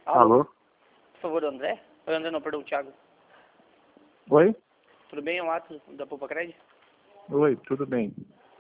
Alô? Alô? Por favor, André? André não, perdão, Thiago. Oi? Tudo bem? É o Atos da Poupa Cred? Oi, tudo bem.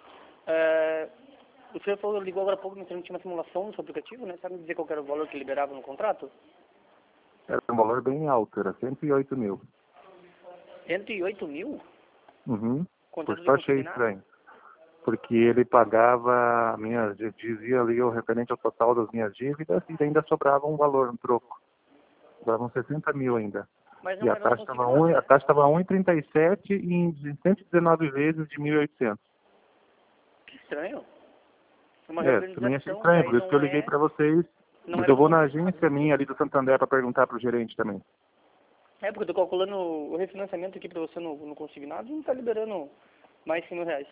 O senhor falou, ligou agora há pouco, não tinha uma simulação no seu aplicativo, né? Sabe me dizer qual que era o valor que liberava no contrato? Era um valor bem alto, era 108 mil. 108 mil? Uhum. Por Contrato isso de eu achei consignado? estranho. Porque ele pagava dizia ali o referente ao total das minhas dívidas e ainda sobrava um valor, um troco. Sobravam 60 mil ainda. Mas E não a era no taxa estava consignado, a né? taxa estava 1,37 e em 119 vezes de 1.800. Que estranho. É uma Também achei reorganização, estranho, daí por isso que eu liguei para vocês. não Mas era eu no vou na consignado. agência minha ali do Santander para perguntar para o gerente também. É, porque eu tô calculando o refinanciamento aqui pra você no consignado e não tá liberando mais 100 mil reais.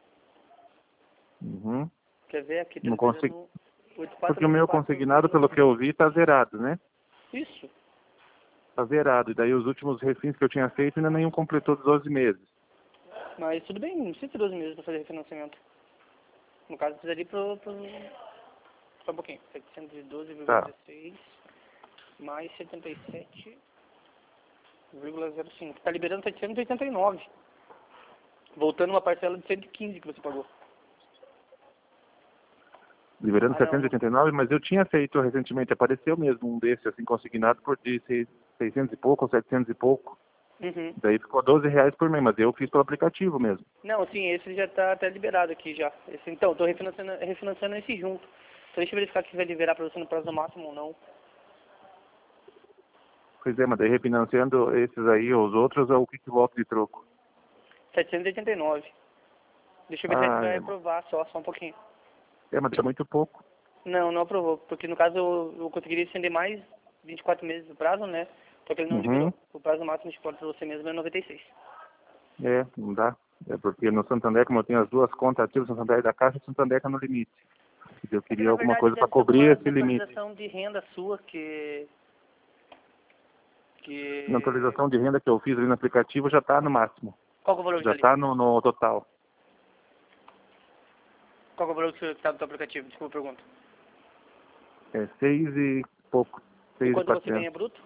Uhum. Quer ver? Aqui tá Não consigo. liberando Porque o meu 8494 consignado, pelo que eu vi, está zerado, né? Isso. Está zerado. E daí os últimos refins que eu tinha feito ainda nenhum completou 12 meses. Mas tudo bem, não precisa ter 12 meses para fazer refinanciamento. No caso, precisaria só um pouquinho. Tá. 712,16 mais 77,05. Está liberando 789. Voltando uma parcela de 115 que você pagou. Liberando Ah, não. 789, mas eu tinha feito recentemente, apareceu mesmo um desse, assim, consignado por de 600 e pouco, ou 700 e pouco. Uhum. Daí ficou 12 reais por mês, mas eu fiz pelo aplicativo mesmo. Não, sim, esse já está até liberado aqui já. Então, estou refinanciando esse junto. Então, deixa eu verificar se vai liberar para você no prazo máximo ou não. Pois é, mas daí refinanciando esses aí, os outros, é o que volta de troco. 789. Deixa eu ver se Ah, vai aprovar só um pouquinho. mas é muito pouco. Não, não aprovou, porque no caso eu conseguiria estender mais 24 meses o prazo, né? Só que ele não Uhum. liberou. O prazo máximo de pode para você mesmo é 96. Não dá. É porque no Santander, como eu tenho as duas contas ativas, o Santander e da Caixa, o Santander está no limite. Eu É que queria na alguma verdade coisa para deve ser alguma cobrir esse limite. atualização de renda sua Na que... atualização de renda que eu fiz ali no aplicativo já está no máximo. Qual que é o valor que Já tá ali? está no total. Qual que é o valor que está no seu aplicativo? Desculpa a pergunta. É 6 e pouco. E 6 e quanto você 400. ganha bruto?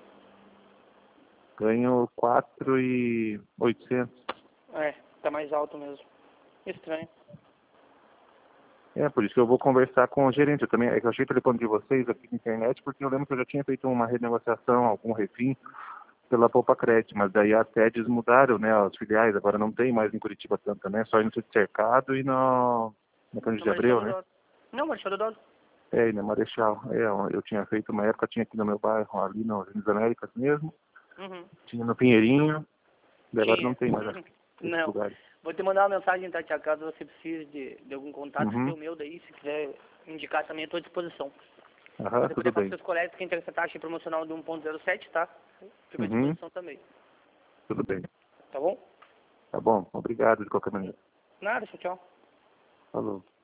Ganho 4 e 800. É, tá mais alto mesmo. Estranho. Por isso que eu vou conversar com o gerente. Eu também, é que eu achei o telefone de vocês aqui na internet, porque eu lembro que eu já tinha feito uma renegociação, algum refim, pela Poupa Crédito, mas daí as sedes mudaram, né, as filiais, agora não tem mais em Curitiba tanta, né, só no Centro Cercado e no Cândido No de Marechal Abreu, né. Deodoro. Não, Marechal Deodoro. E na Marechal. Eu tinha feito uma época, tinha aqui no meu bairro, ali nas Américas mesmo, Uhum. tinha no Pinheirinho, daí agora não Tinha. tem mais esses Não. lugares. Vou te mandar uma mensagem, tá, Tia? Caso você precise de algum contato, você tem Uhum. o meu daí, se quiser indicar também, à tua disposição. Aham, Você tudo poder falar para bem. seus colegas que tem essa taxa promocional de 1,07, tá? Fico à Uhum, disposição também. tudo bem. Tá bom? Tá bom, obrigado de qualquer maneira. Nada, tchau, tchau. Falou.